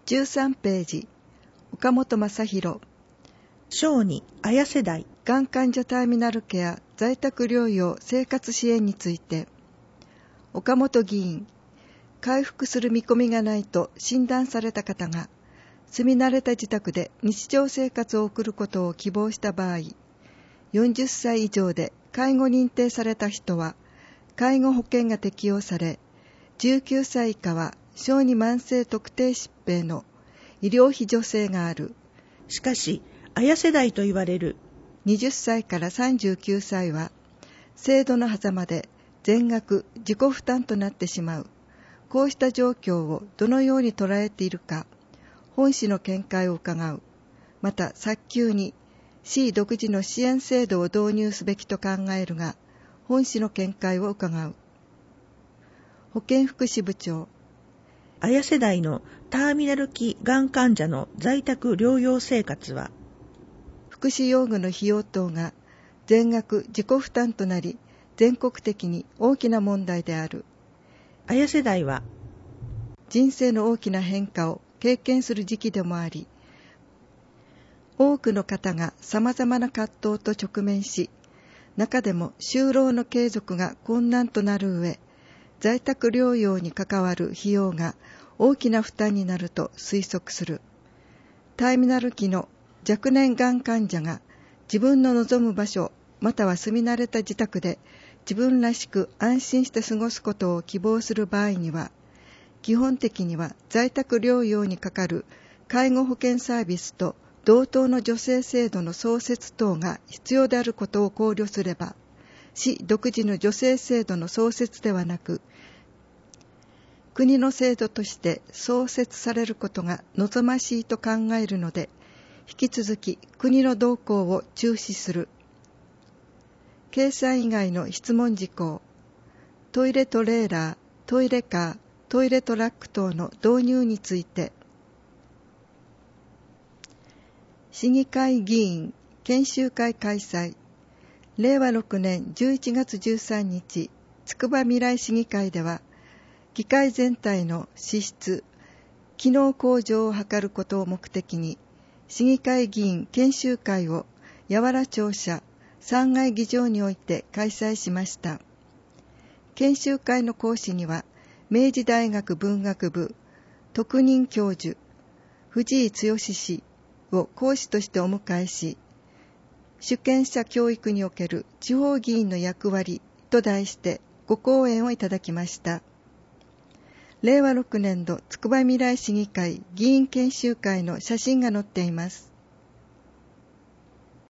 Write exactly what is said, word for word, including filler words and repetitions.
じゅうさんページ、岡本正弘。 小児綾世代がん患者ターミナルケア在宅療養生活支援について、岡本議員、回復する見込みがないと診断された方が、住み慣れた自宅で日常生活を送ることを希望した場合、よんじゅっさい以上で介護認定された人は、介護保険が適用され、じゅうきゅうさい以下は小児慢性特定疾病の医療費助成がある。 しかし、綾世代と言われるはたちからさんじゅうきゅうさいは、制度の狭間で全額自己負担となってしまう。こうした状況をどのように捉えているか、本市の見解を伺う。また、早急に市独自の支援制度を導入すべきと考えるが、本市の見解を伺う。保健福祉部長。 綾世代のターミナル期がん患者の在宅療養生活は、 福祉用具の費用等が全額自己負担となり、全国的に大きな問題である。 綾世代は、 人生の大きな変化を経験する時期でもあり、多くの方が様々な葛藤と直面し、中でも就労の継続が困難となる上、在宅療養に関わる費用が大きな負担になると推測する。ターミナル期の若年がん患者が自分の望む場所または住み慣れた自宅で自分らしく安心して過ごすことを希望する場合には、基本的には在宅療養にかかる介護保険サービスと同等の助成制度の創設等が必要であることを考慮すれば、市独自の助成制度の創設ではなく、国の制度として創設されることが望ましいと考えるので、引き続き国の動向を注視する。計算以外の質問事項、トイレトレーラー、トイレカー、トイレトラック等の導入について、市議会議員研修会開催。れいわろくねんじゅういちがつじゅうさんにち、つくばみらい市議会では、議会全体の資質、機能向上を図ることを目的に、市議会議員研修会を八原庁舎さんがい議場において開催しました。研修会の講師には、明治大学文学部特任教授、藤井剛氏を講師としてお迎えし、主権者教育における地方議員の役割と題してご講演をいただきました。れいわろくねんどつくばみらい市議会議員研修会の写真が載っています。